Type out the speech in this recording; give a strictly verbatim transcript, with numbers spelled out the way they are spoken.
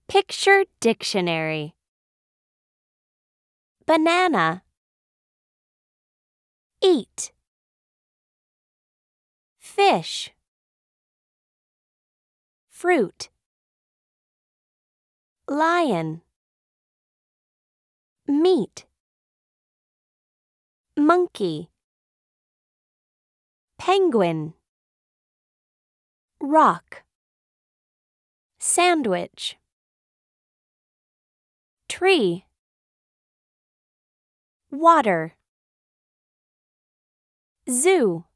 Picture dictionary. Banana. Eat. Fish. Fruit. Lion. Meat. Monkey. Penguin. Rock. Sandwich. Tree. Water. Zoo.